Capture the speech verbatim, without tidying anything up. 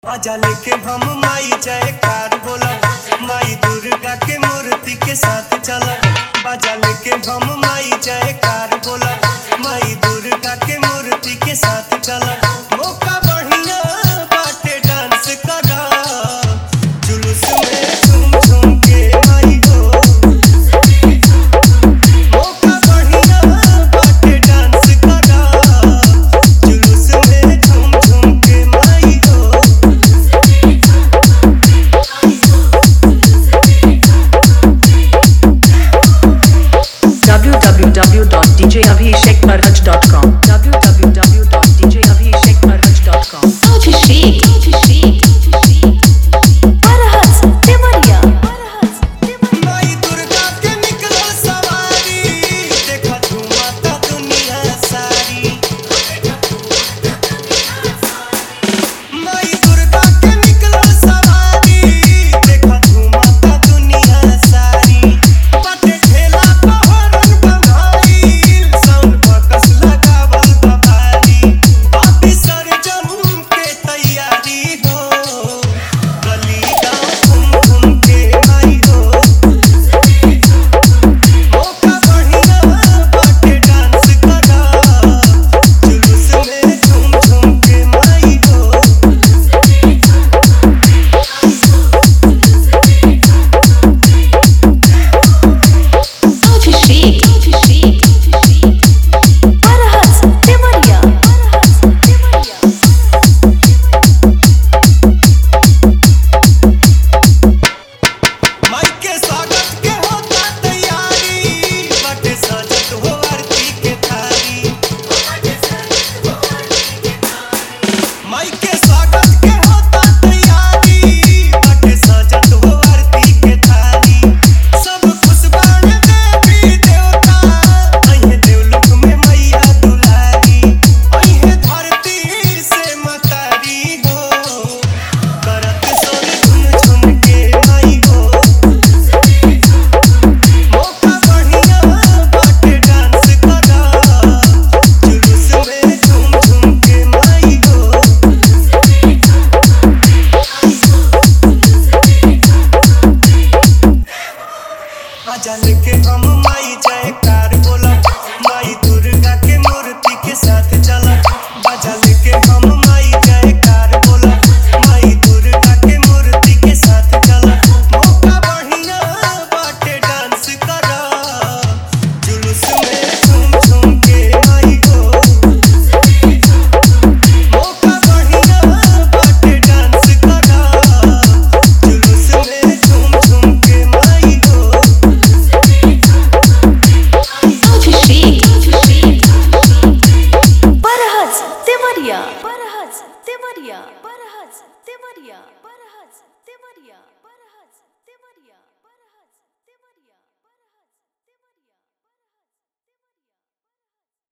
आजा लेके हम माई जयकार बोला, माई दुर्गा के मूर्ति के साथ चला। बाजा लेके हम माई जयकार बोला, माई दुर्गा के मूर्ति के साथ चला। मौका बढ़िया बाटे डांस करा, जुलूस में झूम झूम के आई हो। मौका बढ़िया बाटे डांस करा, जुलूस में झूम झूम के आई हो। w w w dot d j abhishek parhaj dot com w w w dot d j abhishek parhaj dot com Abhishek Abhishek Parhaj Devariya माई दुर्गा के निकला सवारी, देखा झूमता दुनिया सारी। माई दुर्गा के निकला सवारी, देखा झूमता दुनिया सारी। बाटे ठेला पहरन बंधाइल, साउंड बॉक्स लगावल बबाली। बापी सरजम के तैयारी हो, गली गाँव घूम घूम के आई हो। मौका बढ़िया बाटे डांस करा, जुलूस में झूम झूम के आई हो। Abhishek Abhishek Parhaj Devariya माई के स्वागत के होता तैयारी, बाटे सजत हो आरती के थारी। माई के स्वागत के होता तैयारी, बाटे सजत हो आरती के थारी। सब खुश बाणे देवी देवता, अइहे देवलोक में मैया दुलारी। अइहे धरती से मतारी हो, करत सोनी झुम झुम के आई हो। मौका बढ़िया बाटे डांस करा, जुलूस में झूम झूम के आई हो। आजा लेके हम माई जयकार बोला, माई दुर्गा के मूर्ति के साथ चला। बाजा लेके हम माई जयकार बोला, माई दुर्गा के मूर्ति के साथ चला। मौका बढ़िया बाटे डांस करा, जुलूस में झूम झूम के आई हो। मौका बढ़िया बाटे डांस करा, जुलूस में झूम झूम के आई हो। Abhishek Abhishek Parhaj Devariya Parhaj Devariya Parhaj Devariya Parhaj Devariya